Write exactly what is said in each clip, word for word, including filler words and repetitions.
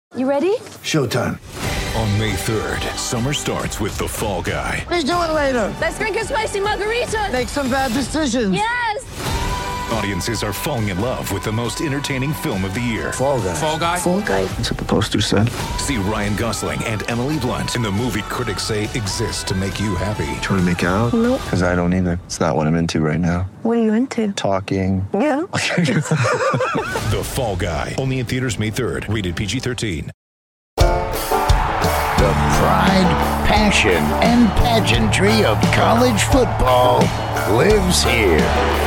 You ready? Showtime. On May third, summer starts with The Fall Guy. Let's do it later. Let's drink a spicy margarita. Make some bad decisions. Yes! Audiences are falling in love with the most entertaining film of the year. Fall Guy. Fall Guy. Fall Guy. That's what the poster said. See Ryan Gosling and Emily Blunt in the movie critics say exists to make you happy. Trying to make it out? Nope. Because I don't either. It's not what I'm into right now. What are you into? Talking. Yeah. The Fall Guy. Only in theaters May third. Rated P G thirteen. The pride, passion, and pageantry of college football lives here.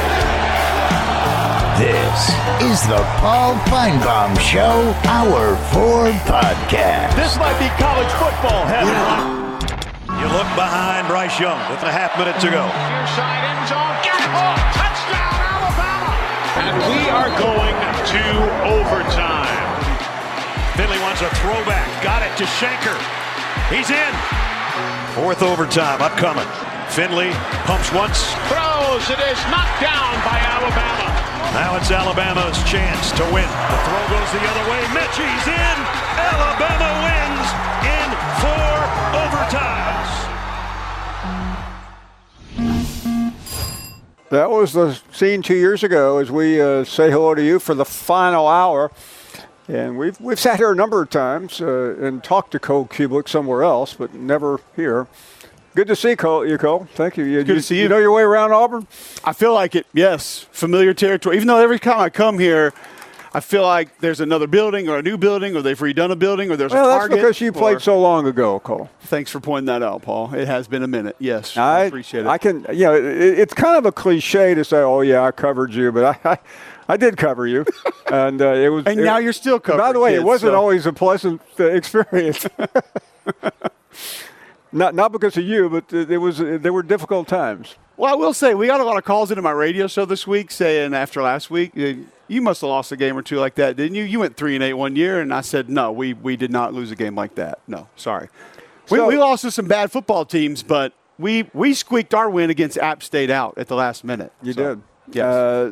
This is the Paul Feinbaum Show, Hour four podcast. This might be college football heaven. You look behind Bryce Young with a half minute to go. Near side end zone, get off, touchdown Alabama! And we are going to overtime. Finley wants a throwback, got it to Shanker. He's in. Fourth overtime upcoming. Finley pumps once. Throws, it is knocked down by Alabama. Now it's Alabama's chance to win. The throw goes the other way. Mechie's in. Alabama wins in four overtimes. That was the scene two years ago as we uh, say hello to you for the final hour. And we've we've sat here a number of times uh, and talked to Cole Cubelic somewhere else, but never here. Good to see Cole, you, Cole. Thank you. you Good you, to see you. You know your way around Auburn? I feel like it, yes. Familiar territory. Even though every time I come here, I feel like there's another building or a new building or they've redone a building or there's well, a Target. Well, that's because you or, played so long ago, Cole. Thanks for pointing that out, Paul. It has been a minute. Yes, I, I appreciate it. I can, you know, it, it's kind of a cliche to say, oh, yeah, I covered you, but I, I I did cover you, and uh, it was. And it, now you're still covering. By the way, kids, it wasn't so. always a pleasant uh, experience. not not because of you, but uh, it was. Uh, there were difficult times. Well, I will say we got a lot of calls into my radio show this week saying after last week, you must have lost a game or two like that, didn't you? You went three and eight one year, and I said no, we we did not lose a game like that. No, sorry. We So, we lost to some bad football teams, but we we squeaked our win against App State out at the last minute. You so, did. Yes. Uh,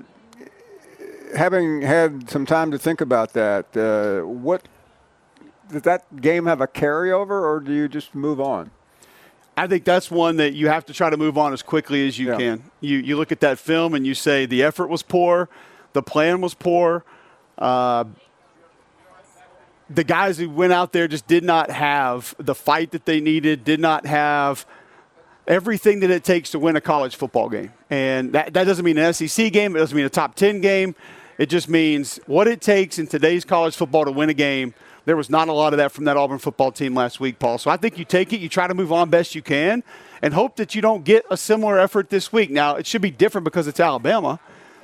having had some time to think about that, uh, what did that game have a carryover, or do you just move on? I think that's one that you have to try to move on as quickly as you Yeah. can. You you look at that film and you say the effort was poor, the plan was poor. Uh, the guys who went out there just did not have the fight that they needed, did not have everything that it takes to win a college football game. And that, that doesn't mean an S E C game. It doesn't mean a top ten game. It just means what it takes in today's college football to win a game. There was not a lot of that from that Auburn football team last week, Paul. So I think you take it, you try to move on best you can, and hope that you don't get a similar effort this week. Now, it should be different because it's Alabama.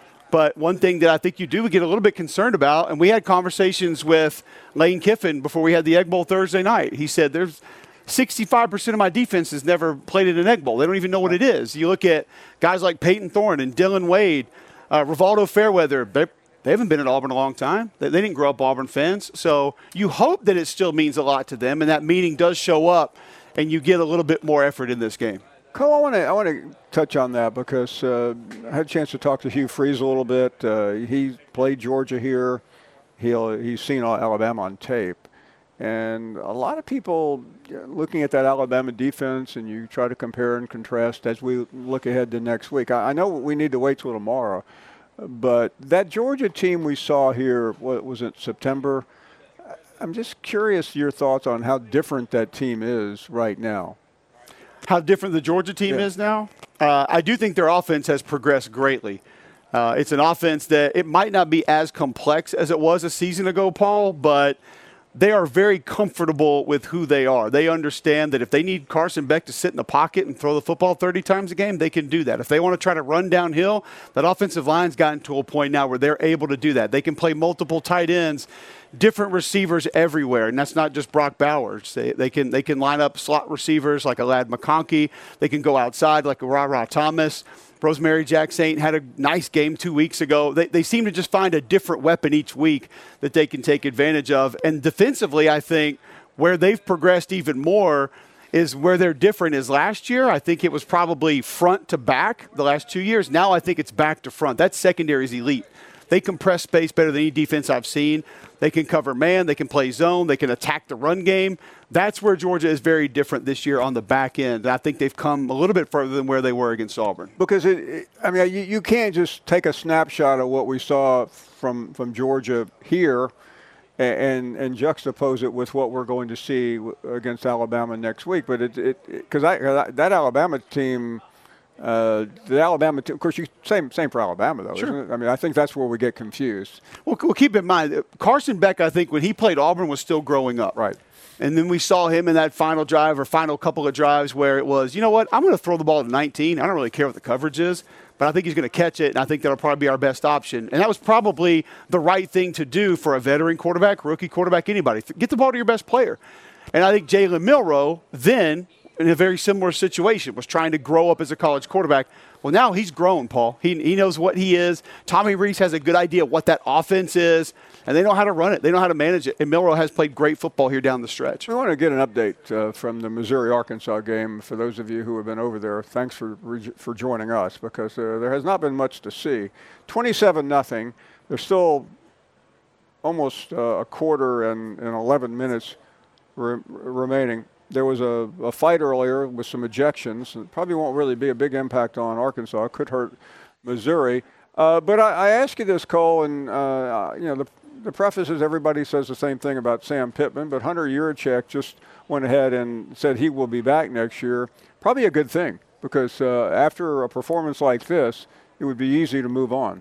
But one thing that I think you do get a little bit concerned about, and we had conversations with Lane Kiffin before we had the Egg Bowl Thursday night. He said there's sixty-five percent of my defense has never played in an Egg Bowl. They don't even know what it is. You look at guys like Peyton Thorne and Dylan Wade, uh, Rivaldo Fairweather. They they haven't been at Auburn a long time. They, they didn't grow up Auburn fans. So you hope that it still means a lot to them, and that meaning does show up, and you get a little bit more effort in this game. Cole, I want to I want to touch on that because uh, I had a chance to talk to Hugh Freeze a little bit. Uh, he played Georgia here. He'll he's seen Alabama on tape. And a lot of people looking at that Alabama defense, and you try to compare and contrast as we look ahead to next week. I, I know we need to wait till tomorrow, but that Georgia team we saw here, what was it, September? I'm just curious your thoughts on how different that team is right now. How different the Georgia team yeah. is now? Uh, I do think their offense has progressed greatly. Uh, it's an offense that it might not be as complex as it was a season ago, Paul, but they are very comfortable with who they are. They understand that if they need Carson Beck to sit in the pocket and throw the football thirty times a game, they can do that. If they want to try to run downhill, that offensive line's gotten to a point now where they're able to do that. They can play multiple tight ends, different receivers everywhere, and that's not just Brock Bowers. They, they can they can line up slot receivers like a Lad McConkey. They can go outside like a Ra-Ra Thomas. Rosemary Jack Saint had a nice game two weeks ago. They, they seem to just find a different weapon each week that they can take advantage of. And defensively, I think where they've progressed even more is where they're different is last year. I think it was probably front to back the last two years. Now I think it's back to front. That secondary is elite. They compress space better than any defense I've seen. They can cover man. They can play zone. They can attack the run game. That's where Georgia is very different this year on the back end. And I think they've come a little bit further than where they were against Auburn. Because, it, it, I mean, you, you can't just take a snapshot of what we saw from, from Georgia here and, and juxtapose it with what we're going to see against Alabama next week. But it, it, because I, that Alabama team, uh, the Alabama team, of course, you same same for Alabama though. Sure. Isn't it? I mean, I think that's where we get confused. Well, well, keep in mind, Carson Beck, I think when he played Auburn was still growing up. Right. And then we saw him in that final drive or final couple of drives where it was, you know what, I'm going to throw the ball to nineteen. I don't really care what the coverage is, but I think he's going to catch it, and I think that'll probably be our best option. And that was probably the right thing to do for a veteran quarterback, rookie quarterback, anybody. Get the ball to your best player. And I think Jalen Milroe then, in a very similar situation, was trying to grow up as a college quarterback. Well, now he's grown, Paul. He, he knows what he is. Tommy Rees has a good idea what that offense is, and they know how to run it. They know how to manage it. And Milroe has played great football here down the stretch. We want to get an update uh, from the Missouri-Arkansas game. For those of you who have been over there, thanks for for joining us, because uh, there has not been much to see. twenty-seven nothing. There's still almost uh, a quarter and, and eleven minutes re- remaining. There was a, a fight earlier with some ejections. It probably won't really be a big impact on Arkansas. It could hurt Missouri. Uh, but I, I ask you this, Cole, and uh, you know the, the preface is everybody says the same thing about Sam Pittman, but Hunter Yurachek just went ahead and said he will be back next year. Probably a good thing, because uh, after a performance like this, it would be easy to move on.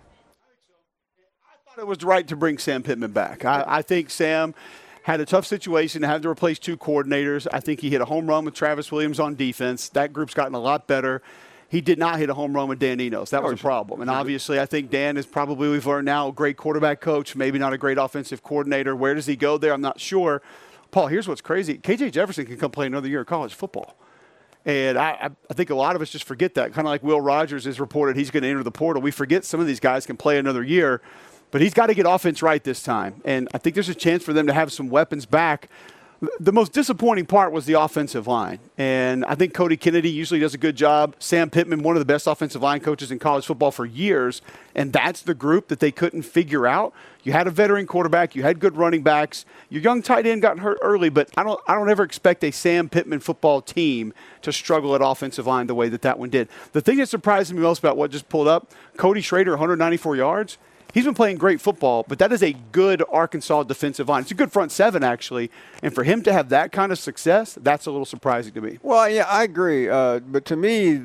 I thought it was right to bring Sam Pittman back. I, I think Sam had a tough situation, had to replace two coordinators. I think he hit a home run with Travis Williams on defense. That group's gotten a lot better. He did not hit a home run with Dan Enos. That was a problem. And obviously, I think Dan is probably, we've learned now, a great quarterback coach, maybe not a great offensive coordinator. Where does he go there? I'm not sure. Paul, here's what's crazy. K J Jefferson can come play another year of college football. And I, I think a lot of us just forget that. Kind of like Will Rogers has reported he's going to enter the portal. We forget some of these guys can play another year. But he's got to get offense right this time. And I think there's a chance for them to have some weapons back. The most disappointing part was the offensive line. And I think Cody Kennedy usually does a good job. Sam Pittman, one of the best offensive line coaches in college football for years. And that's the group that they couldn't figure out. You had a veteran quarterback. You had good running backs. Your young tight end got hurt early. But I don't, I don't ever expect a Sam Pittman football team to struggle at offensive line the way that that one did. The thing that surprised me most about what just pulled up, Cody Schrader, one hundred ninety-four yards. He's been playing great football, but that is a good Arkansas defensive line. It's a good front seven, actually. And for him to have that kind of success, that's a little surprising to me. Well, yeah, I agree. Uh, but to me,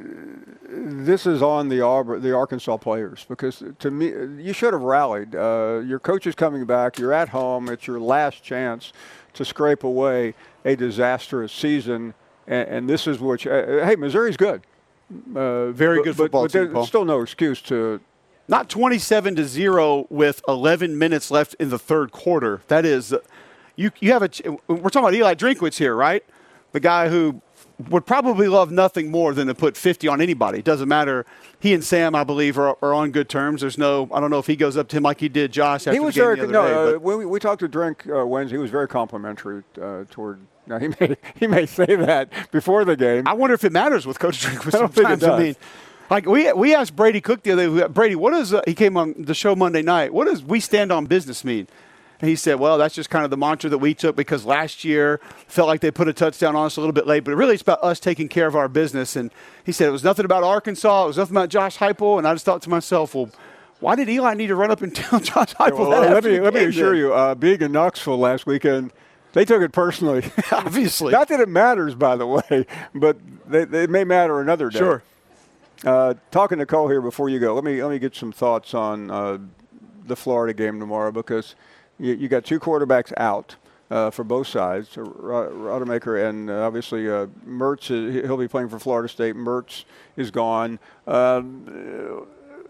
this is on the Auburn, the Arkansas players, because to me, you should have rallied. Uh, your coach is coming back. You're at home. It's your last chance to scrape away a disastrous season. And, and this is what, you, uh, hey, Missouri's good. Uh, Very good but, football but, team, but Paul. there's still no excuse to. Not twenty-seven to zero with eleven minutes left in the third quarter. That is, you you have a, we're talking about Eli Drinkwitz here, right? The guy who would probably love nothing more than to put fifty on anybody. It doesn't matter. He and Sam, I believe, are, are on good terms. There's no, I don't know if he goes up to him like he did Josh after He was the game very the other no. day, Uh, when we, we talked to Drink uh, Wednesday, he was very complimentary uh, toward. Now he may he may say that before the game. I wonder if it matters with Coach Drinkwitz. I don't think it sometimes. I does. mean, like we we asked Brady Cook the other day. Brady, what does uh, he came on the show Monday night? What does "we stand on business" mean? And he said, well, that's just kind of the mantra that we took because last year felt like they put a touchdown on us a little bit late, but really it's about us taking care of our business. And he said it was nothing about Arkansas. It was nothing about Josh Heupel. And I just thought to myself, well, why did Eli need to run up and tell Josh Heupel well, that? let me let me game assure then? you, uh, being in Knoxville last weekend, they took it personally. Obviously. Not that it matters, by the way, but they, they may matter another day. Sure. Uh, talking to Cole here before you go, let me let me get some thoughts on uh, the Florida game tomorrow, because you, you got two quarterbacks out uh, for both sides, uh, Rodemaker and uh, obviously uh, Mertz. Is, he'll be playing for Florida State. Mertz is gone. Um,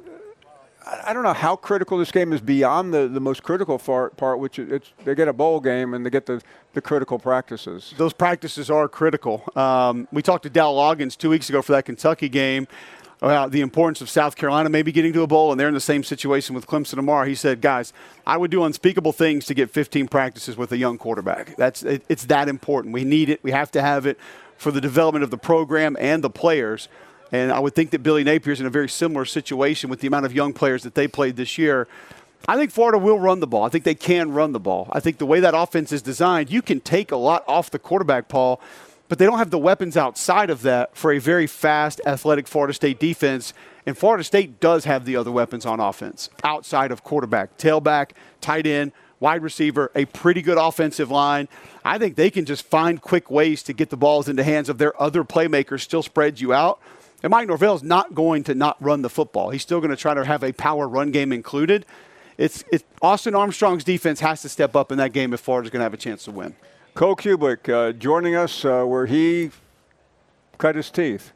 I don't know how critical this game is beyond the, the most critical part, part which is it's, they get a bowl game and they get the, the critical practices. Those practices are critical. Um, we talked to Dal Loggins two weeks ago for that Kentucky game about the importance of South Carolina maybe getting to a bowl, and they're in the same situation with Clemson tomorrow. He said, guys, I would do unspeakable things to get fifteen practices with a young quarterback. That's it, it's that important. We need it. We have to have it for the development of the program and the players. And I would think that Billy Napier's in a very similar situation with the amount of young players that they played this year. I think Florida will run the ball. I think they can run the ball. I think the way that offense is designed, you can take a lot off the quarterback, Paul, but they don't have the weapons outside of that for a very fast, athletic Florida State defense. And Florida State does have the other weapons on offense outside of quarterback, tailback, tight end, wide receiver, a pretty good offensive line. I think they can just find quick ways to get the balls into the hands of their other playmakers, still spread you out. And Mike Norvell is not going to not run the football. He's still going to try to have a power run game included. It's, it's Austin Armstrong's defense has to step up in that game if Florida's going to have a chance to win. Cole Kubick uh, joining us uh, where he cut his teeth.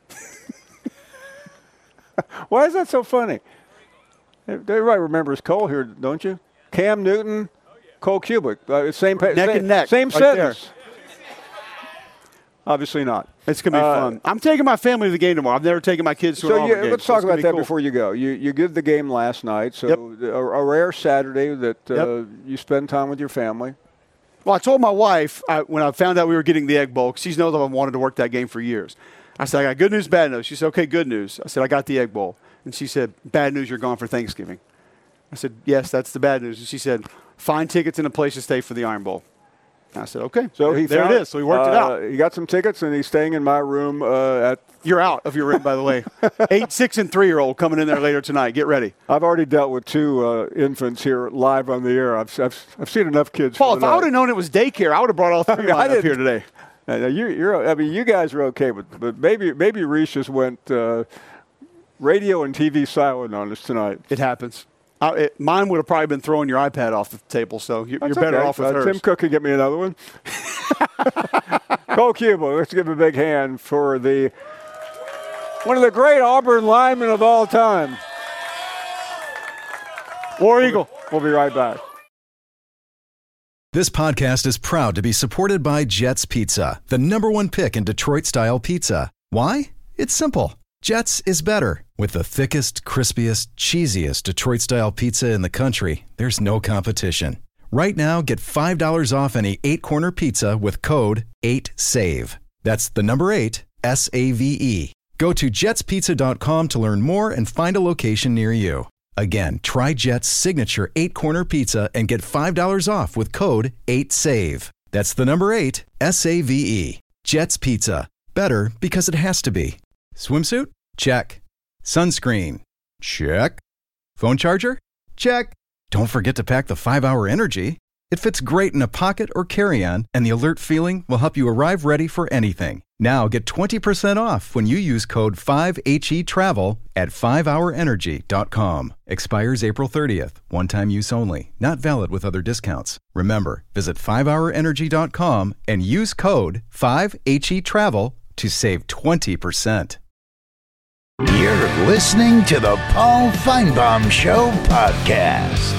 Why is that so funny? Everybody remembers Cole here, don't you? Cam Newton, Cole Kubick. Uh, same, neck same, and neck. Same right sentence. There. Obviously not. It's going to be uh, fun. I'm taking my family to the game tomorrow. I've never taken my kids to so an Auburn yeah, game. Let's so talk about that cool. before you go. You you did the game last night, so yep. a, a rare Saturday that uh, yep. you spend time with your family. Well, I told my wife I, when I found out we were getting the Egg Bowl, because she's known that I've wanted to work that game for years. I said, I got good news, bad news. She said, okay, good news. I said, I got the Egg Bowl. And she said, bad news, you're gone for Thanksgiving. I said, yes, that's the bad news. And she said, find tickets and a place to stay for the Iron Bowl. I said, okay. So there, he there found, it is. So he worked uh, it out. He got some tickets, and he's staying in my room uh, at. You're out of your room, by the way. Eight, six, and three-year-old coming in there later tonight. Get ready. I've already dealt with two uh, infants here live on the air. I've I've, I've seen enough kids. Paul, if I would have known it was daycare, I would have brought all three I mean, of mine I up here today. Uh, you, you're. I mean, you guys are okay, but but maybe maybe Reese just went uh, radio and T V silent on us tonight. It happens. I, it, mine would have probably been throwing your iPad off the table, so you're, you're better okay. off with uh, hers. Tim Cook can get me another one. Cole Kubick, let's give him a big hand for the one of the great Auburn linemen of all time. War Eagle. We'll be right back. This podcast is proud to be supported by Jets Pizza, the number one pick in Detroit-style pizza. Why? It's simple. Jets is better. With the thickest, crispiest, cheesiest Detroit-style pizza in the country, there's no competition. Right now, get five dollars off any eight-corner pizza with code eight save. That's the number eight, S A V E. Go to jets pizza dot com to learn more and find a location near you. Again, try Jet's signature eight-corner pizza and get five dollars off with code eight save. That's the number eight, S A V E. Jet's Pizza. Better because it has to be. Swimsuit? Check. Sunscreen? Check. Phone charger? Check. Don't forget to pack the five hour Energy. It fits great in a pocket or carry-on, and the alert feeling will help you arrive ready for anything. Now get twenty percent off when you use code five H E travel at five hour energy dot com. Expires April thirtieth. One-time use only. Not valid with other discounts. Remember, visit five hour energy dot com and use code five H E travel to save twenty percent. You're listening to the Paul Feinbaum Show podcast.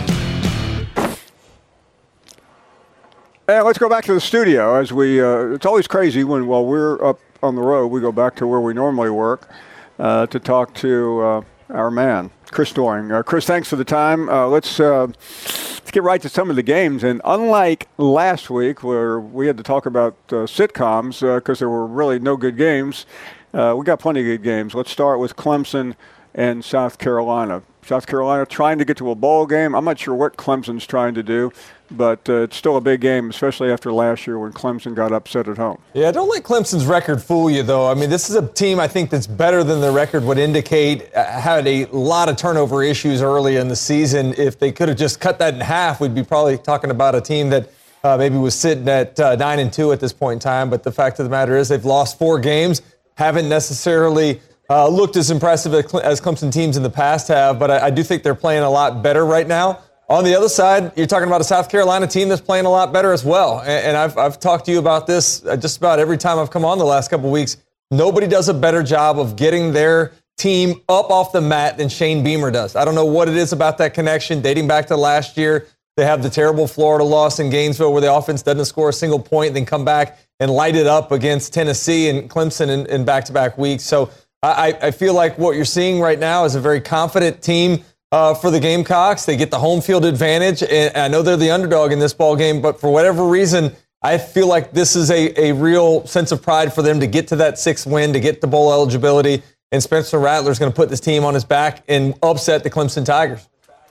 And let's go back to the studio as we, uh, it's always crazy when while we're up on the road, we go back to where we normally work uh, to talk to uh, our man, Chris Doering. Uh, Chris, thanks for the time. Uh, let's, uh, let's get right to some of the games. And unlike last week where we had to talk about uh, sitcoms because uh, there were really no good games, uh, we got plenty of good games. Let's start with Clemson and South Carolina. South Carolina trying to get to a bowl game. I'm not sure what Clemson's trying to do, but uh, it's still a big game, especially after last year when Clemson got upset at home. Yeah, don't let Clemson's record fool you, though. I mean, this is a team I think that's better than the record would indicate. Uh, had a lot of turnover issues early in the season. If they could have just cut that in half, we'd be probably talking about a team that uh, maybe was sitting at uh, nine and two at this point in time. But the fact of the matter is they've lost four games, haven't necessarily Uh, looked as impressive as Clemson teams in the past have, but I, I do think they're playing a lot better right now. On the other side, you're talking about a South Carolina team that's playing a lot better as well. And, and I've, I've talked to you about this just about every time I've come on the last couple of weeks. Nobody does a better job of getting their team up off the mat than Shane Beamer does. I don't know what it is about that connection dating back to last year. They have the terrible Florida loss in Gainesville where the offense doesn't score a single point, then come back and light it up against Tennessee and Clemson in, in back-to-back weeks. So I, I feel like what you're seeing right now is a very confident team uh, for the Gamecocks. They get the home field advantage, and I know they're the underdog in this ball game, but for whatever reason, I feel like this is a, a real sense of pride for them to get to that sixth win, to get to bowl eligibility, and Spencer Rattler's going to put this team on his back and upset the Clemson Tigers.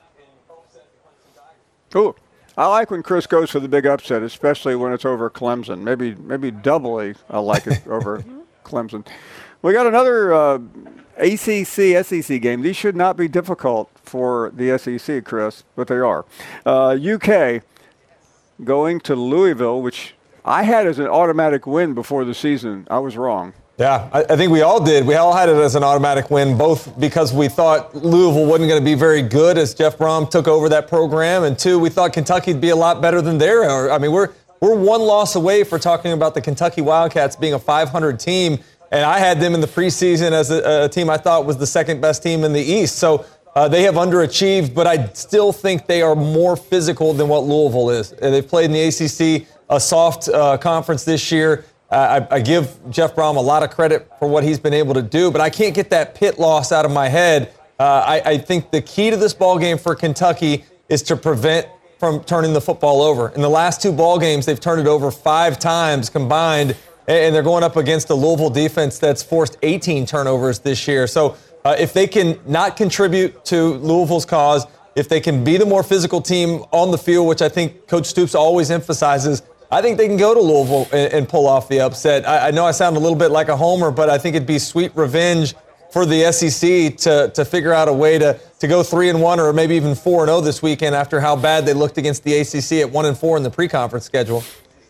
Cool. I like when Chris goes for the big upset, especially when it's over Clemson. Maybe maybe doubly I like it over Clemson. We got another uh, A C C S E C game. These should not be difficult for the S E C, Chris, but they are. Uh, U K going to Louisville, which I had as an automatic win before the season. I was wrong. Yeah, I, I think we all did. We all had it as an automatic win, both because we thought Louisville wasn't going to be very good as Jeff Brom took over that program, and two, we thought Kentucky would be a lot better than they are. I mean, we're we're one loss away for talking about the Kentucky Wildcats being a five hundred team, and I had them in the preseason as a, a team I thought was the second best team in the East. So uh, they have underachieved, but I still think they are more physical than what Louisville is. They've played in the A C C, a soft uh, conference this year. Uh, I, I give Jeff Brom a lot of credit for what he's been able to do, but I can't get that Pitt loss out of my head. Uh, I, I think the key to this ball game for Kentucky is to prevent from turning the football over. In the last two ball games, they've turned it over five times combined, and they're going up against a Louisville defense that's forced eighteen turnovers this year. So uh, if they can not contribute to Louisville's cause, if they can be the more physical team on the field, which I think Coach Stoops always emphasizes, I think they can go to Louisville and, and pull off the upset. I, I know I sound a little bit like a homer, but I think it'd be sweet revenge for the S E C to to figure out a way to to go three and one or maybe even four and zero this weekend after how bad they looked against the A C C at one and four in the pre-conference schedule.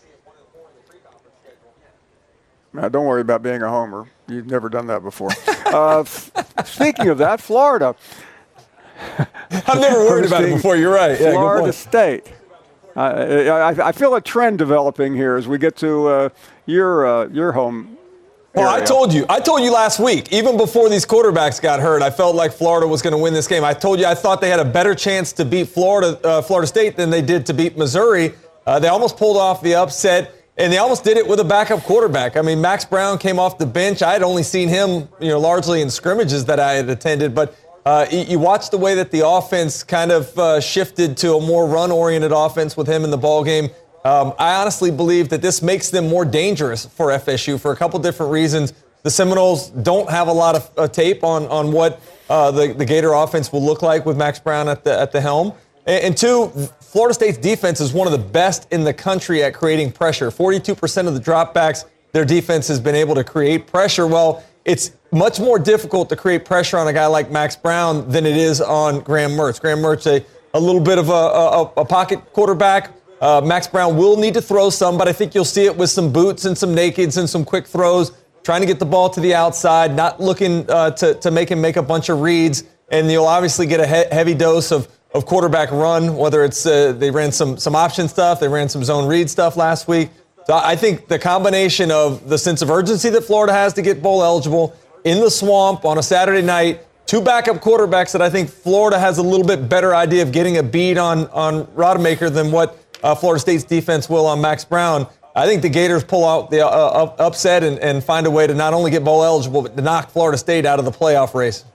Now, don't worry about being a homer. You've never done that before. uh, f- speaking of that, Florida. I've never worried about it before. You're right. Yeah, Florida State. Uh, I, I feel a trend developing here as we get to uh, your uh, your home. Well, area. I told you. I told you last week, even before these quarterbacks got hurt, I felt like Florida was going to win this game. I told you I thought they had a better chance to beat Florida, uh, Florida State than they did to beat Missouri. Uh, they almost pulled off the upset, and they almost did it with a backup quarterback. I mean, Max Brown came off the bench. I had only seen him, you know, largely in scrimmages that I had attended, but. Uh, you, you watch the way that the offense kind of uh, shifted to a more run-oriented offense with him in the ballgame. Um, I honestly believe that this makes them more dangerous for F S U for a couple different reasons. The Seminoles don't have a lot of uh, tape on on what uh, the, the Gator offense will look like with Max Brown at the at the helm. And, and two, Florida State's defense is one of the best in the country at creating pressure. forty-two percent of the dropbacks, their defense has been able to create pressure. Well, it's much more difficult to create pressure on a guy like Max Brown than it is on Graham Mertz. Graham Mertz, a, a little bit of a, a, a pocket quarterback. Uh, Max Brown will need to throw some, but I think you'll see it with some boots and some nakeds and some quick throws, trying to get the ball to the outside, not looking uh, to, to make him make a bunch of reads. And you'll obviously get a he- heavy dose of, of quarterback run, whether it's uh, they ran some, some option stuff, they ran some zone read stuff last week. So I think the combination of the sense of urgency that Florida has to get bowl eligible in the swamp on a Saturday night, two backup quarterbacks that I think Florida has a little bit better idea of getting a beat on, on Rodemaker than what uh, Florida State's defense will on Max Brown. I think the Gators pull out the uh, upset and, and find a way to not only get bowl eligible, but to knock Florida State out of the playoff race.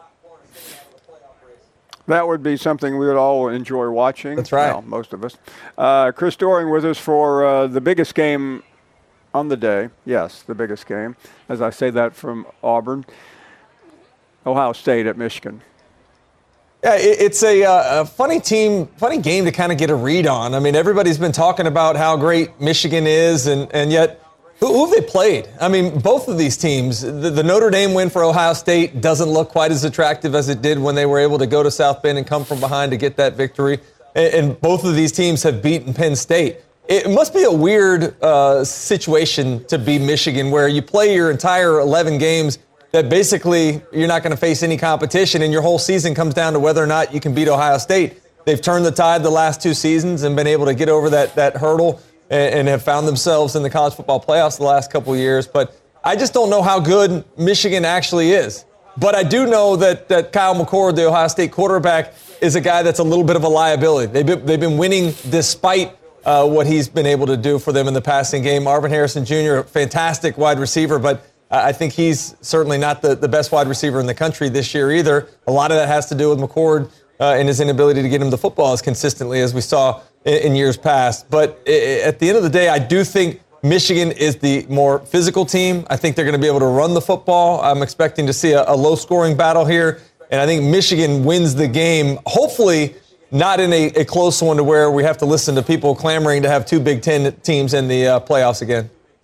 That would be something we would all enjoy watching. That's right. Well, most of us. Uh, Chris Doering with us for uh, the biggest game on the day. Yes, the biggest game. As I say that from Auburn. Ohio State at Michigan. Yeah, it, it's a, uh, a funny team, funny game to kind of get a read on. I mean, everybody's been talking about how great Michigan is, and, and yet who, who have they played? I mean, both of these teams, the, the Notre Dame win for Ohio State doesn't look quite as attractive as it did when they were able to go to South Bend and come from behind to get that victory. And, and both of these teams have beaten Penn State. It must be a weird uh, situation to be Michigan, where you play your entire eleven games that basically you're not going to face any competition, and your whole season comes down to whether or not you can beat Ohio State. They've turned the tide the last two seasons and been able to get over that, that hurdle and, and have found themselves in the college football playoffs the last couple of years. But I just don't know how good Michigan actually is. But I do know that, that Kyle McCord, the Ohio State quarterback, is a guy that's a little bit of a liability. They've been, they've been winning despite uh, what he's been able to do for them in the passing game. Marvin Harrison Junior, a fantastic wide receiver, but I think he's certainly not the, the best wide receiver in the country this year either. A lot of that has to do with McCord uh, in his inability to get him the football as consistently as we saw in, in years past. But it, at the end of the day, I do think Michigan is the more physical team. I think they're going to be able to run the football. I'm expecting to see a, a low-scoring battle here, and I think Michigan wins the game, hopefully not in a, a close one to where we have to listen to people clamoring to have two Big Ten teams in the uh, playoffs again.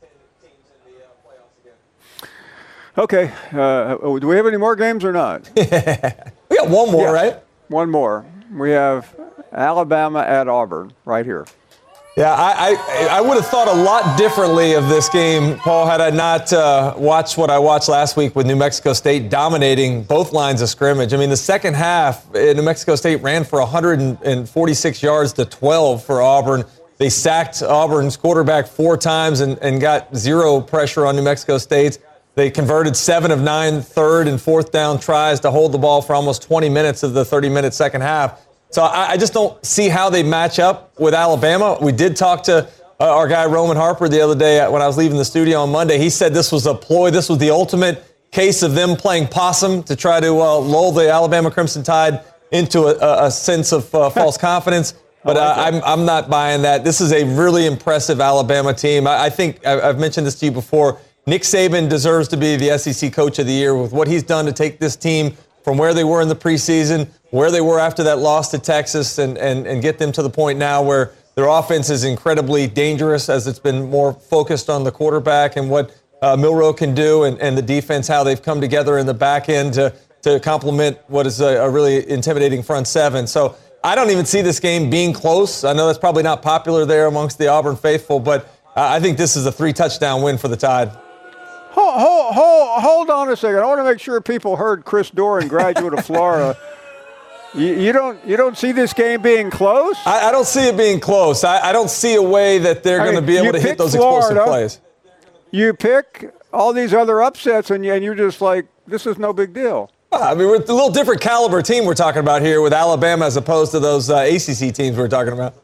Okay. Uh, do we have any more games or not? We got one more, yeah, right? One more. We have Alabama at Auburn right here. Yeah, I, I, I would have thought a lot differently of this game, Paul, had I not uh, watched what I watched last week with New Mexico State dominating both lines of scrimmage. I mean, the second half, New Mexico State ran for one hundred forty-six yards to twelve for Auburn. They sacked Auburn's quarterback four times and, and got zero pressure on New Mexico State. They converted seven of nine third and fourth down tries to hold the ball for almost twenty minutes of the thirty-minute second half. So I, I just don't see how they match up with Alabama. We did talk to uh, our guy Roman Harper the other day when I was leaving the studio on Monday. He said this was a ploy. This was the ultimate case of them playing possum to try to uh, lull the Alabama Crimson Tide into a, a sense of uh, false confidence. But uh, I'm, I'm not buying that. This is a really impressive Alabama team. I, I think I've mentioned this to you before. Nick Saban deserves to be the S E C Coach of the Year with what he's done to take this team from where they were in the preseason, where they were after that loss to Texas, and, and, and get them to the point now where their offense is incredibly dangerous as it's been more focused on the quarterback and what uh, Milroe can do, and, and the defense, how they've come together in the back end to, to complement what is a, a really intimidating front seven. So I don't even see this game being close. I know that's probably not popular there amongst the Auburn faithful, but uh, I think this is a three-touchdown win for the Tide. Hold, hold, hold, hold on a second. I want to make sure people heard Chris Doran, graduate of Florida. You, you don't you don't see this game being close? I, I don't see it being close. I, I don't see a way that they're going to be able to hit those Florida, explosive plays. You pick all these other upsets, and, you, and you're just like, this is no big deal. I mean, we're a little different caliber team we're talking about here with Alabama as opposed to those uh, A C C teams we're talking about.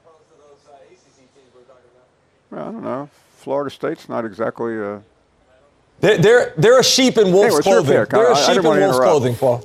Well, I don't know. Florida State's not exactly a... They're, they're, they're a sheep in wolf's hey, clothing. They're a I, sheep I in wolf's clothing, Paul.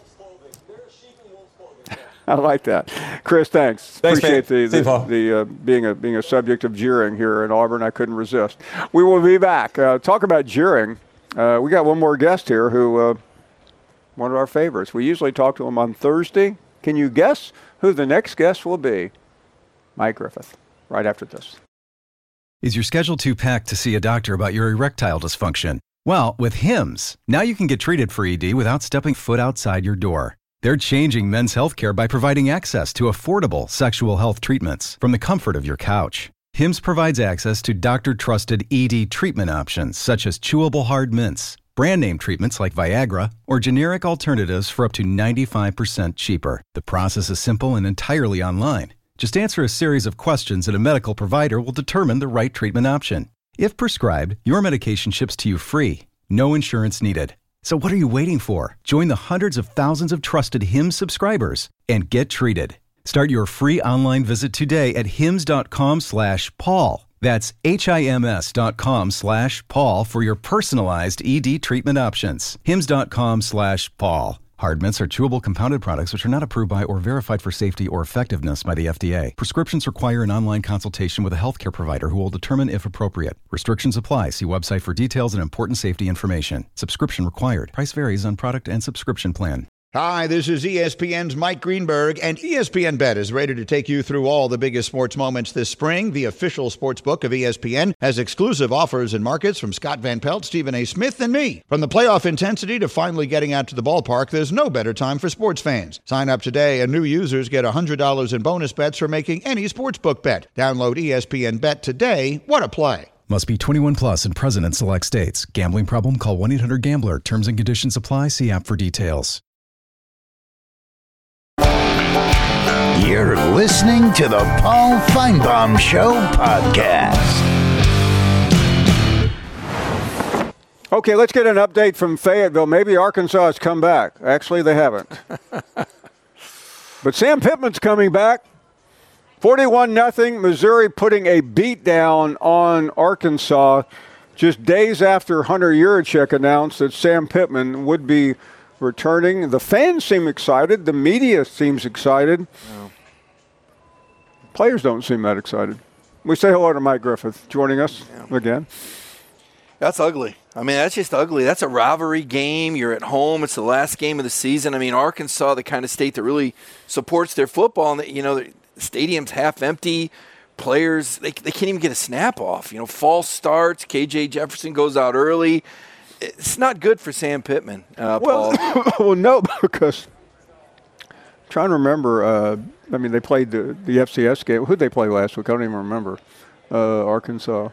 I like that. Chris, thanks. thanks Appreciate man. the, the, the uh, being a being a subject of jeering here in Auburn. I couldn't resist. We will be back. Uh, talk about jeering. Uh, we got one more guest here who, uh, one of our favorites. We usually talk to him on Thursday. Can you guess who the next guest will be? Mike Griffith, right after this. Is your schedule too packed to see a doctor about your erectile dysfunction? Well, with Hims, now you can get treated for E D without stepping foot outside your door. They're changing men's healthcare by providing access to affordable sexual health treatments from the comfort of your couch. Hims provides access to doctor-trusted E D treatment options such as chewable hard mints, brand name treatments like Viagra, or generic alternatives for up to ninety-five percent cheaper. The process is simple and entirely online. Just answer a series of questions and a medical provider will determine the right treatment option. If prescribed, your medication ships to you free. No insurance needed. So what are you waiting for? Join the hundreds of thousands of trusted Hims subscribers and get treated. Start your free online visit today at hims.com slash Paul. That's H-I-M-S dot com slash Paul for your personalized E D treatment options. Hims.com slash Paul. Hard mints are chewable compounded products which are not approved by or verified for safety or effectiveness by the F D A. Prescriptions require an online consultation with a healthcare provider who will determine if appropriate. Restrictions apply. See website for details and important safety information. Subscription required. Price varies on product and subscription plan. Hi, this is E S P N's Mike Greenberg, and E S P N Bet is ready to take you through all the biggest sports moments this spring. The official sports book of E S P N has exclusive offers and markets from Scott Van Pelt, Stephen A. Smith, and me. From the playoff intensity to finally getting out to the ballpark, there's no better time for sports fans. Sign up today, and new users get one hundred dollars in bonus bets for making any sportsbook bet. Download E S P N Bet today. What a play. Must be twenty-one plus and present in select states. Gambling problem? Call one eight hundred gambler. Terms and conditions apply. See app for details. You're listening to the Paul Feinbaum Show podcast. Okay, let's get an update from Fayetteville. Maybe Arkansas has come back. Actually, they haven't. But Sam Pittman's coming back. forty-one nothing, Missouri putting a beat down on Arkansas just days after Hunter Yurachek announced that Sam Pittman would be returning. The fans seem excited. The media seems excited. No. Players don't seem that excited. We say hello to Mike Griffith joining us yeah. again. That's ugly. I mean, that's just ugly. That's a rivalry game. You're at home. It's the last game of the season. I mean, Arkansas, the kind of state that really supports their football, and, you know, the stadium's half empty. Players, they, they can't even get a snap off. You know, false starts. K J Jefferson goes out early. It's not good for Sam Pittman, uh, Paul. Well, well, no, because I'm trying to remember. Uh, I mean, they played the, the F C S game. Who did they play last week? I don't even remember. Uh, Arkansas.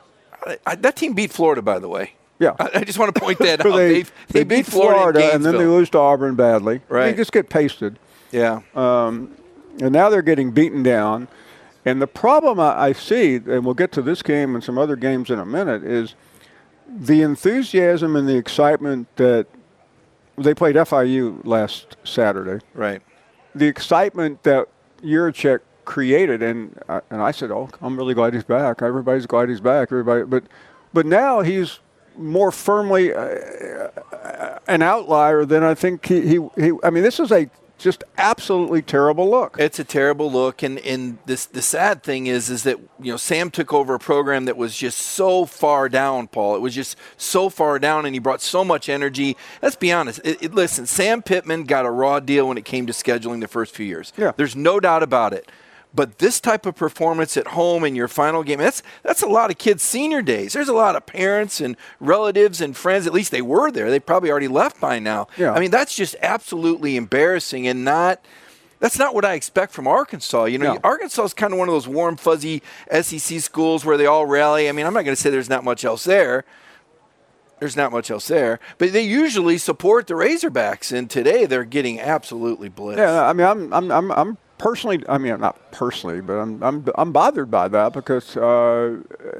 I, I, that team beat Florida, by the way. Yeah. I, I just want to point that out. they, they, they, they beat, beat Florida, Florida and then they lose to Auburn badly. Right. They just get pasted. Yeah. Um, and now they're getting beaten down. And the problem I, I see, and we'll get to this game and some other games in a minute, is the enthusiasm and the excitement that they played F I U last Saturday. Right. The excitement that Yurachek created, and I, and I said, "Oh, I'm really glad he's back. Everybody's glad he's back. Everybody," but but now he's more firmly uh, an outlier than I think he, he he. I mean, this is a just absolutely terrible look. It's a terrible look, and, and this the sad thing is is that, you know, Sam took over a program that was just so far down, Paul. It was just so far down, and he brought so much energy. Let's be honest. It, it, listen, Sam Pittman got a raw deal when it came to scheduling the first few years. Yeah. There's no doubt about it. But this type of performance at home in your final game, that's that's a lot of kids' senior days. There's a lot of parents and relatives and friends, at least they were there. They probably already left by now. Yeah. I mean, that's just absolutely embarrassing and not – that's not what I expect from Arkansas. You know, No. Arkansas is kind of one of those warm, fuzzy S E C schools where they all rally. I mean, I'm not going to say there's not much else there. There's not much else there. But they usually support the Razorbacks, and today they're getting absolutely blitzed. Yeah, I mean, I'm I'm I'm, I'm personally, I mean, not personally, but I'm I'm I'm bothered by that because uh,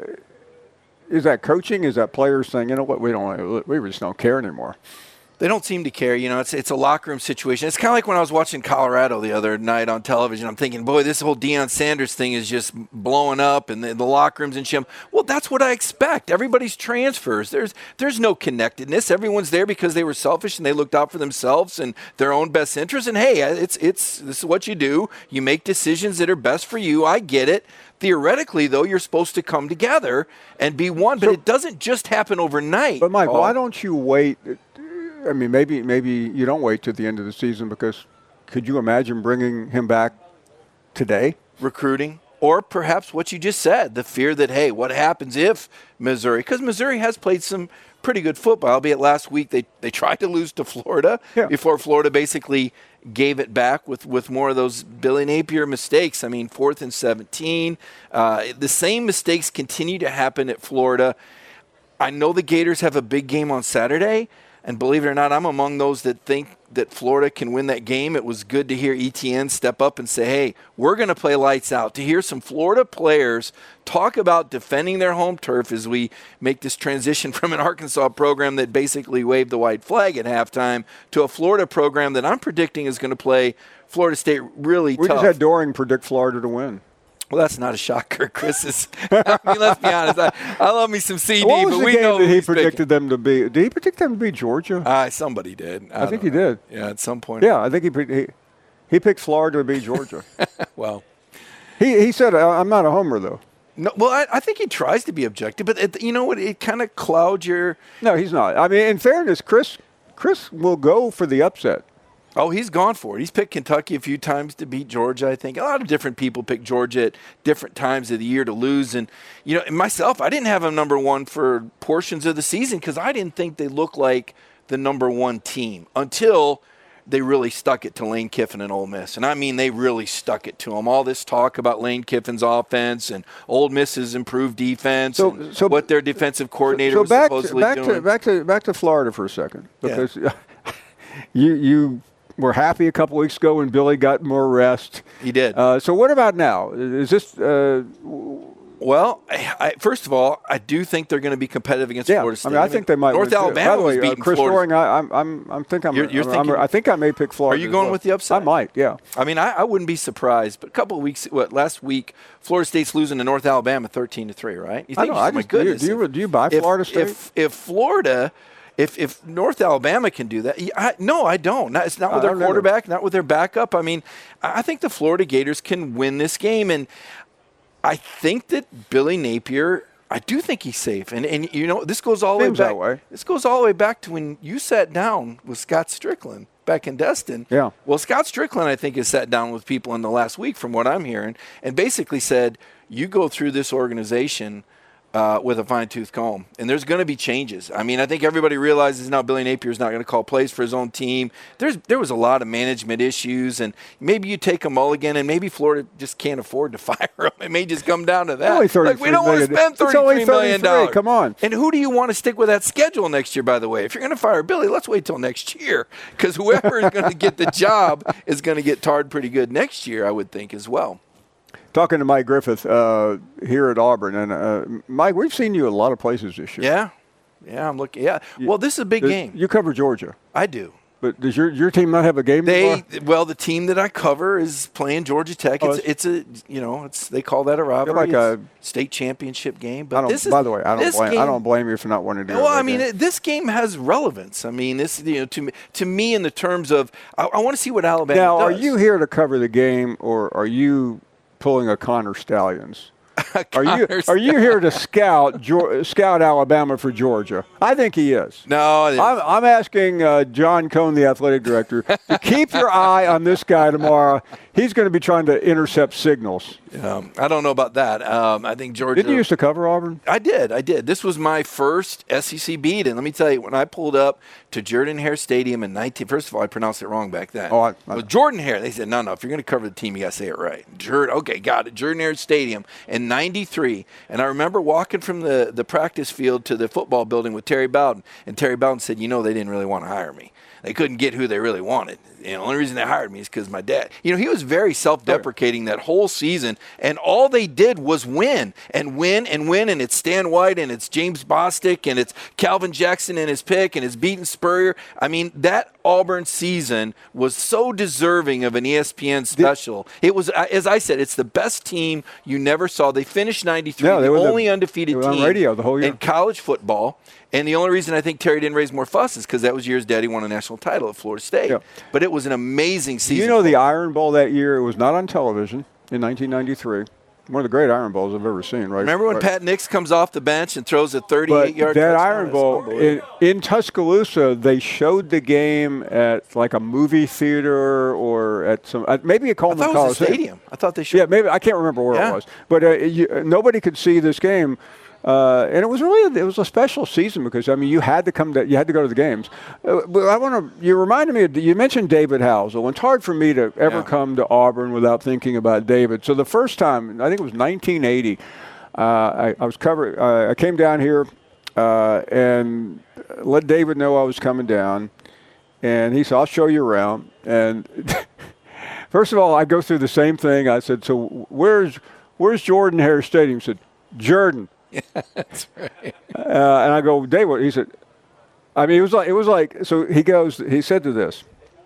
is that coaching? Is that players saying, you know what, we don't, we just don't care anymore? They don't seem to care. You know, it's it's a locker room situation. It's kind of like when I was watching Colorado the other night on television. I'm thinking, boy, this whole Deion Sanders thing is just blowing up, and the, the locker room's in shim. Well, that's what I expect. Everybody's transfers. There's there's no connectedness. Everyone's there because they were selfish and they looked out for themselves and their own best interests. And hey, it's it's this is what you do. You make decisions that are best for you. I get it. Theoretically, though, you're supposed to come together and be one, but so, it doesn't just happen overnight. But Mike, Paul. why don't you wait? I mean, maybe maybe you don't wait to the end of the season because could you imagine bringing him back today? Recruiting, or perhaps what you just said, the fear that, hey, what happens if Missouri, because Missouri has played some pretty good football, albeit last week they, they tried to lose to Florida yeah. before Florida basically gave it back with, with more of those Billy Napier mistakes. I mean, fourth and seventeen. Uh, the same mistakes continue to happen at Florida. I know the Gators have a big game on Saturday. And believe it or not, I'm among those that think that Florida can win that game. It was good to hear Etienne step up and say, hey, we're going to play lights out. To hear some Florida players talk about defending their home turf as we make this transition from an Arkansas program that basically waved the white flag at halftime to a Florida program that I'm predicting is going to play Florida State really we tough. We just had Doring predict Florida to win. Well, that's not a shocker, Chris. Is, I mean, let's be honest. I, I love me some C D, what was but the we game know that he who's predicted picking. them to be. Did he predict them to be Georgia? Uh, somebody did. I, I think he know. did. Yeah, at some point. Yeah, I think he he, he picked Florida to be Georgia. Well, he he said, "I'm not a homer, though." No, well, I, I think he tries to be objective, but it, you know what? It kind of clouds your. No, he's not. I mean, in fairness, Chris Chris will go for the upset. Oh, he's gone for it. He's picked Kentucky a few times to beat Georgia, I think. A lot of different people pick Georgia at different times of the year to lose. And, you know, myself, I didn't have him number one for portions of the season because I didn't think they looked like the number one team until they really stuck it to Lane Kiffin and Ole Miss. And I mean, they really stuck it to him. All this talk about Lane Kiffin's offense and Ole Miss's improved defense so, and so, what their defensive coordinator so, so was back supposedly to, back doing. To, back, to, back to Florida for a second because yeah. you you – We're happy a couple weeks ago when Billy got more rest. He did. Uh, so what about now? Is this? Uh, well, I, I, first of all, I do think they're going to be competitive against yeah, Florida State. I mean, I, I mean, think they might. North win Alabama By the way, was beating uh, Chris Florida. Doring, I, I'm, I'm, I'm think I'm. You're, you're I'm, thinking, I'm, I think I may pick Florida. Are you going well. with the upset? I might. Yeah. I mean, I, I wouldn't be surprised. But a couple of weeks, what last week, Florida State's losing to North Alabama thirteen to three, right? You think? I know. I my just, goodness, do you, do you, do you buy if, Florida State? If if Florida. if if North Alabama can do that, I, no, I don't. Not, it's not with their quarterback, not with their backup. I mean, I think the Florida Gators can win this game, and I think that Billy Napier. I do think he's safe, and and you know this goes all the way back. That way. This goes all the way back to when you sat down with Scott Strickland back in Destin. Yeah. Well, Scott Strickland, I think, has sat down with people in the last week, from what I'm hearing, and basically said, "You go through this organization uh, with a fine-tooth comb, and there's going to be changes." I mean, I think everybody realizes now Billy Napier is not going to call plays for his own team. There's there was a lot of management issues, and maybe you take a mulligan, and maybe Florida just can't afford to fire him. It may just come down to that. Only Like, we don't want to spend thirty-three million dollars. Come on. And who do you want to stick with that schedule next year, by the way? If you're going to fire Billy, let's wait till next year, because whoever is going to get the job is going to get tarred pretty good next year, I would think, as well. Talking to Mike Griffith uh, here at Auburn, and uh, Mike, we've seen you a lot of places this year. Yeah, yeah, I'm looking. Yeah, well, this is a big Does, game. You cover Georgia. I do. But does your your team not have a game? They tomorrow? well, the team that I cover is playing Georgia Tech. Oh, it's it's a you know it's they call that a rivalry, like a state championship game. But I don't, this is, by the way, I don't this blame game, I don't blame you for not wanting to do. Well, I that mean, game. it, this game has relevance. I mean, this you know to me to me in the terms of I, I want to see what Alabama now, does. are you here to cover the game, or are you pulling a Connor Stallions? Are you are you here to scout Georgia, scout Alabama for Georgia? I think he is. No, I'm, I'm asking uh, John Cohn, the athletic director, to keep your eye on this guy tomorrow. He's going to be trying to intercept signals. Um, I don't know about that. Um, I think Georgia. Didn't you used to cover Auburn? I did. I did. This was my first S E C beat, and let me tell you, when I pulled up to Jordan-Hare Stadium in nineteen. First of all, I pronounced it wrong back then. Oh, I, I, With Jordan-Hare, they said, no, no. If you're going to cover the team, you got to say it right. Jordan, okay, got it. Jordan-Hare Stadium in ninety-three, and I remember walking from the the practice field to the football building with Terry Bowden, and Terry Bowden said, you know, they didn't really want to hire me. They couldn't get who they really wanted. You know, the only reason they hired me is because my dad. You know, he was very self-deprecating that whole season, and all they did was win and win and win. And it's Stan White and it's James Bostic and it's Calvin Jackson in his pick and it's beating Spurrier. I mean, that Auburn season was so deserving of an E S P N special. It was, as I said, it's the best team you never saw. They finished ninety-three, no, they the were only the, undefeated they were team on radio the whole year. in college football. And the only reason I think Terry didn't raise more fuss is because that was years Daddy won a national title at Florida State. Yeah. But it was an amazing season. You know the Iron Bowl that year, it was not on television in nineteen ninety-three. One of the great Iron Bowls I've ever seen, right? Remember when right. Pat Nix comes off the bench and throws a thirty-eight-yard touchdown? That touchdown? Iron Bowl, in, in Tuscaloosa, they showed the game at like a movie theater or at some, maybe a Coleman I thought it was a Coliseum. stadium. I thought they showed. Yeah, maybe. I can't remember where Yeah. it was. But uh, you, nobody could see this game. Uh, and it was really it was a special season because I mean you had to come to you had to go to the games. Uh, but I want to you reminded me of, you mentioned David Housel. It's hard for me to ever Yeah. come to Auburn without thinking about David. So the first time I think it was nineteen eighty. Uh, I, I was covered. Uh, I came down here uh, and let David know I was coming down, and he said I'll show you around. And first of all, I go through the same thing. I said, so where's where's Jordan-Hare Stadium? He said, Jordan. That's right. Uh, and I go, David. He said, I mean, it was like it was like. So he goes. He said to this.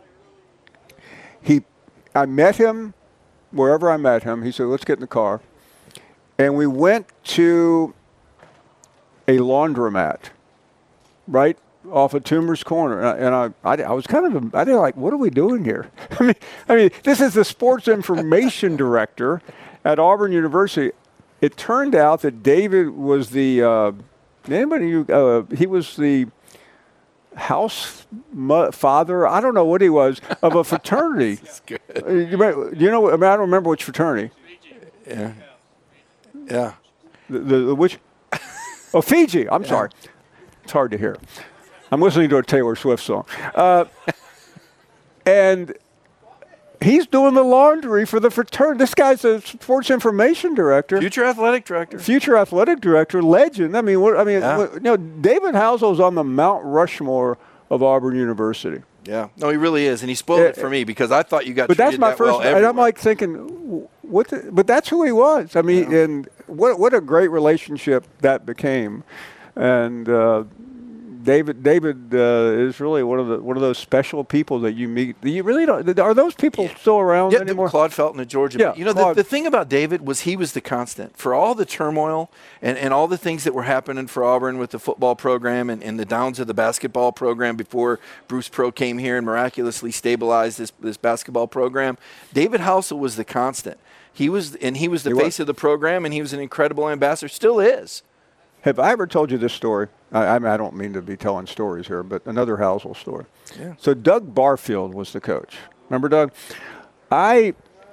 He, I met him wherever I met him. He said, let's get in the car, and we went to a laundromat, right off of Toomer's Corner, and I, and I, I, I was kind of, I didn't like, what are we doing here? I mean, I mean, this is the sports information director at Auburn University. It turned out that David was the uh, anybody who uh, he was the house mo- father. I don't know what he was of a fraternity. That's good. Uh, you, might- you know, I, mean, I don't remember which fraternity. Yeah. Yeah. The, the, the which? Oh, Fiji. I'm Yeah. sorry. It's hard to hear. I'm listening to a Taylor Swift song, uh, and. He's doing the laundry for the fraternity. This guy's a sports information director, Future athletic director. future athletic director, legend. I mean, what, I mean, Yeah. what, you know, David Housel's on the Mount Rushmore of Auburn University. Yeah. No, he really is, and he spoiled Yeah. it for me because I thought you got But that's treated my that first. well and I'm everywhere. like thinking, what? The, but that's who he was. I mean, and what what a great relationship that became, and. Uh, David David uh, is really one of the one of those special people that you meet. You really don't. Are those people yeah. still around yeah, anymore? Claude Felton at Georgia. Yeah, you know, the, the thing about David was he was the constant for all the turmoil and, and all the things that were happening for Auburn with the football program and, and the downs of the basketball program before Bruce Pro came here and miraculously stabilized this this basketball program. David Housel was the constant. He was, and he was the he face was. of the program, and he was an incredible ambassador. Still is. Have I ever told you this story? I, I, mean, I don't mean to be telling stories here, but another Housel story. Yeah. So Doug Barfield was the coach. Remember Doug? I,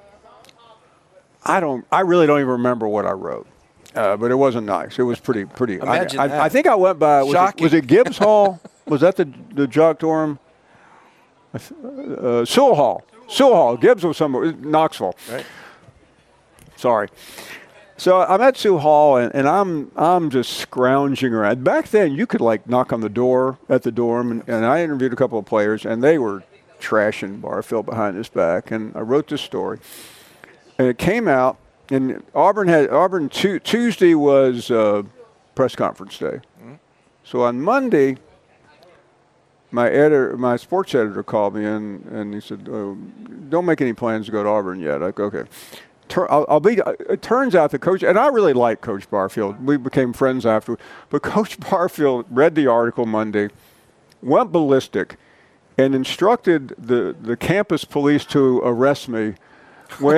I don't. I really don't even remember what I wrote, uh, but it wasn't nice. It was pretty, pretty. Imagine I, that. I, I think I went by. Was it, was it Gibbs Hall? Was that the the Jock Dorm? Uh, Sewell Hall. Sewell Hall. Gibbs was somewhere. Knoxville. Right. Sorry. So I'm at Sewell Hall, and, and I'm I'm just scrounging around. Back then, you could, like, knock on the door at the dorm, and, and I interviewed a couple of players, and they were trashing Barfield behind his back. And I wrote this story, and it came out, and Auburn had Auburn tu- Tuesday was uh, press conference day. Mm-hmm. So on Monday, my editor, my sports editor called me in, and he said, oh, "Don't make any plans to go to Auburn yet." I go, "Okay." I'll, I'll be. It turns out the coach, and I really like Coach Barfield. We became friends after. But Coach Barfield read the article Monday, went ballistic, and instructed the, the campus police to arrest me when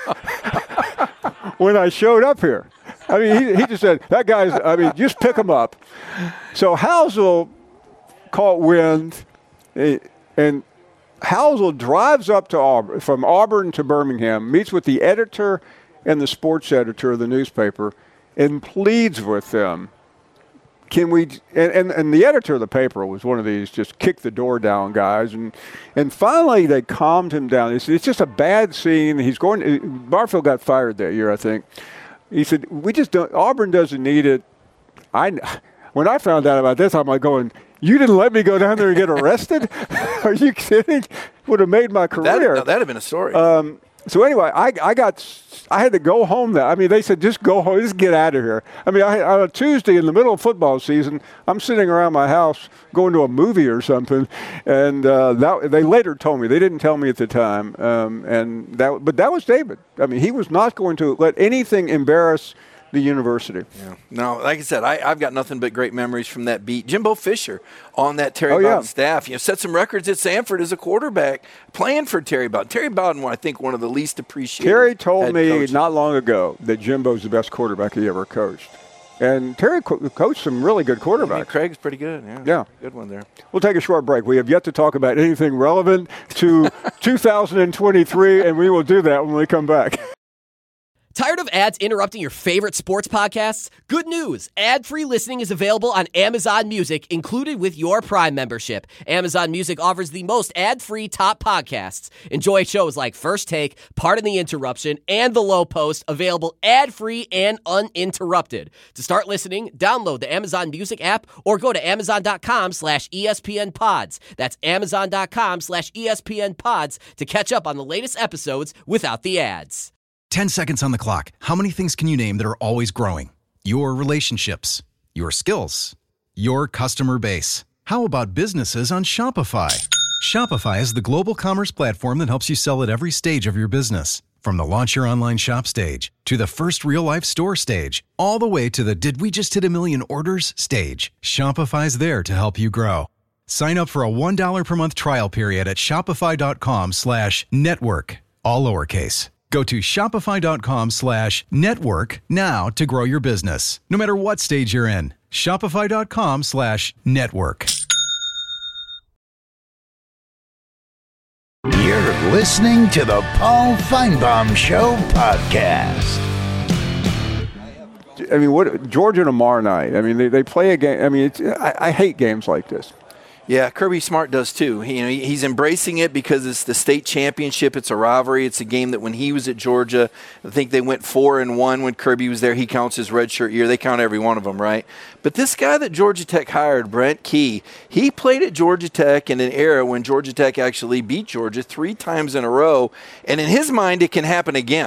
when I showed up here. I mean, he, he just said, "That guy's. I mean, just pick him up." So Housel caught wind, and Housel drives up to Auburn, from Auburn to Birmingham, meets with the editor and the sports editor of the newspaper, and pleads with them. Can we? And, and, and the editor of the paper was one of these just kick the door down guys, and and finally they calmed him down. It's, it's just a bad scene. He's going. Barfield got fired that year, I think. He said, "We just don't. Auburn doesn't need it." I when I found out about this, I'm like going, "You didn't let me go down there and get arrested? Are you kidding? Would have made my career." That, no, that'd have been a story. Um, so anyway, I I got I had to go home. That I mean, they said just go home, just get out of here. I mean, I, on a Tuesday in the middle of football season, I'm sitting around my house going to a movie or something, and uh, that they later told me. They didn't tell me at the time, um, and that but that was David. I mean, he was not going to let anything embarrass the university. Yeah. No, like I said, I, I've got nothing but great memories from that beat. Jimbo Fisher on that Terry oh, Bowden yeah. staff, you know, set some records at Sanford as a quarterback, playing for Terry Bowden. Terry Bowden, I think, one of the least appreciated. Terry told me coaches. not long ago that Jimbo's the best quarterback he ever coached. And Terry co- coached some really good quarterbacks. I mean, Craig's pretty good. Yeah. yeah. Good one there. We'll take a short break. We have yet to talk about anything relevant to two thousand twenty-three, and we will do that when we come back. Tired of ads interrupting your favorite sports podcasts? Good news! Ad-free listening is available on Amazon Music, included with your Prime membership. Amazon Music offers the most ad-free top podcasts. Enjoy shows like First Take, Pardon the Interruption, and The Low Post, available ad-free and uninterrupted. To start listening, download the Amazon Music app or go to amazon.com slash ESPN pods. That's amazon.com slash ESPN pods to catch up on the latest episodes without the ads. ten seconds on the clock. How many things can you name that are always growing? Your relationships, your skills, your customer base. How about businesses on Shopify? Shopify is the global commerce platform that helps you sell at every stage of your business. From the launch your online shop stage to the first real-life store stage, all the way to the did we just hit a million orders stage. Shopify's there to help you grow. Sign up for a one dollar per month trial period at shopify.com slash network, all lowercase. Go to shopify.com slash network now to grow your business, no matter what stage you're in. Shopify.com slash network. You're listening to the Paul Feinbaum Show podcast. I mean, what Georgia tomorrow night? I mean, they, they play a game. I mean, it's, I, I hate games like this. Yeah, Kirby Smart does too. He, you know, he's embracing it because it's the state championship. It's a rivalry. It's a game that when he was at Georgia, I think they went four and one when Kirby was there. He counts his redshirt year. They count every one of them, right? But this guy that Georgia Tech hired, Brent Key, he played at Georgia Tech in an era when Georgia Tech actually beat Georgia three times in a row. And in his mind, it can happen again.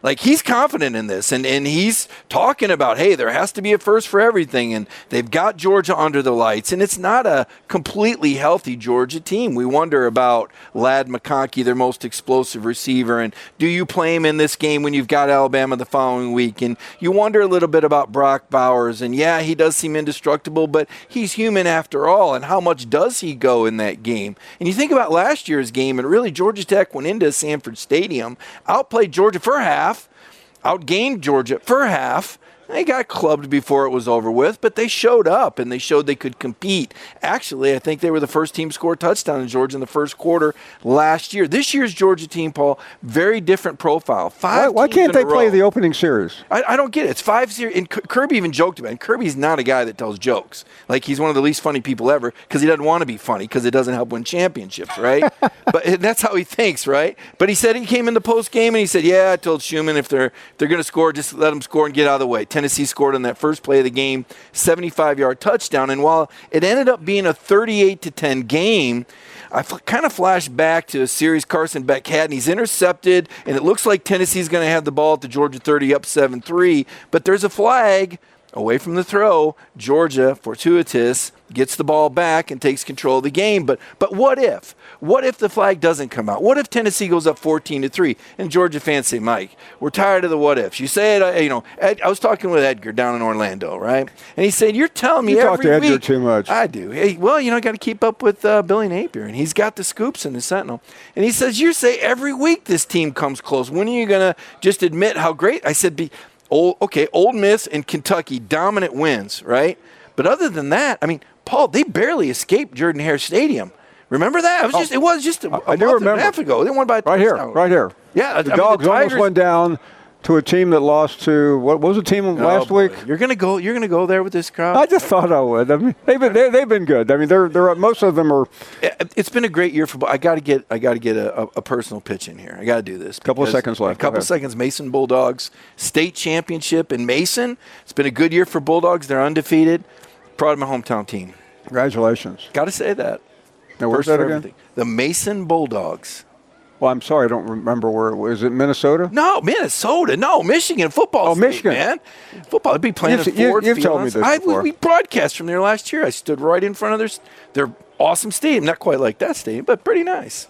Like, he's confident in this, and, and he's talking about, hey, there has to be a first for everything, and they've got Georgia under the lights, and it's not a completely healthy Georgia team. We wonder about Ladd McConkey, their most explosive receiver, and do you play him in this game when you've got Alabama the following week? And you wonder a little bit about Brock Bowers, and yeah, he does seem indestructible, but he's human after all, and how much does he go in that game? And you think about last year's game, and really Georgia Tech went into Sanford Stadium, outplayed Georgia for half, outgained Georgia for half. They got clubbed before it was over with, but they showed up, and they showed they could compete. Actually, I think they were the first team to score a touchdown in Georgia in the first quarter last year. This year's Georgia team, Paul, very different profile. Five why why can't they play row. the opening series? I, I don't get it. It's five series. And Kirby even joked about it. And Kirby's not a guy that tells jokes. Like, he's one of the least funny people ever because he doesn't want to be funny because it doesn't help win championships, right? But that's how he thinks, right? But he said he came in the post game and he said, yeah, I told Schumann if they're, if they're going to score, just let them score and get out of the way. Tennessee scored on that first play of the game, seventy-five-yard touchdown. And while it ended up being a thirty-eight to ten game, I f- kind of flashed back to a series Carson Beck had, and he's intercepted, and it looks like Tennessee's going to have the ball at the Georgia thirty, up seven three. But there's a flag away from the throw. Georgia, fortuitous, gets the ball back and takes control of the game. But but what if? What if the flag doesn't come out? What if Tennessee goes up fourteen to three? And Georgia fans say, Mike, we're tired of the what ifs. You say it, you know, Ed, I was talking with Edgar down in Orlando, right? And he said, you're telling me you every talk to Edgar week. too much. I do. Hey, well, you know, I got to keep up with uh, Billy Napier, and he's got the scoops in the Sentinel. And he says, you say every week this team comes close. When are you going to just admit how great? I said, be old, okay, Ole Miss and Kentucky, dominant wins, right? But other than that, I mean, Paul, they barely escaped Jordan-Hare Stadium. Remember that? It was oh, just, it was just a, a I month do remember. and a half ago. They won by a right here, touchdown. right here. Yeah, the I mean, Dogs the almost Tigers went down to a team that lost to what was the team oh, last boy. week? You're gonna go. You're gonna go there with this crowd. I just thought I would. I mean, they've been they, they've been good. I mean, they're they're most of them are. It's been a great year for. I got to get. I got to get a, a, a personal pitch in here. I got to do this. A couple of seconds left. A couple of seconds. Mason Bulldogs state championship in Mason. It's been a good year for Bulldogs. They're undefeated. Proud of my hometown team. Congratulations. Got to say that. Now, where's that again? Everything. The Mason Bulldogs. Well, I'm sorry, I don't remember where it was. Is it Minnesota? No, Minnesota. No, Michigan football. Oh, state, Michigan, man. Football. I'd be playing you've, at Ford you, You've Field. told me this I, before. We broadcast from there last year. I stood right in front of their their awesome stadium. Not quite like that stadium, but pretty nice.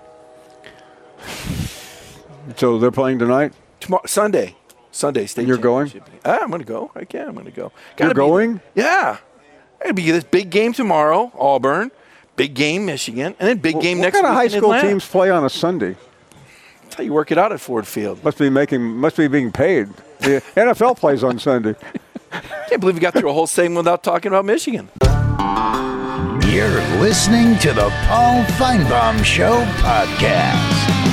So they're playing tonight? Tomorrow, Sunday. Sunday state. And you're going? Ah, I'm going to go. I can. I'm going to go. Gotta you're going? Be, yeah. It'll be this big game tomorrow, Auburn. Big game, Michigan, and then big well, game what next kind week of high in school Atlanta. teams play on a Sunday? That's how you work it out at Ford Field. Must be making, must be being paid. The N F L plays on Sunday. Can't believe we got through a whole segment without talking about Michigan. You're listening to the Paul Feinbaum Show podcast.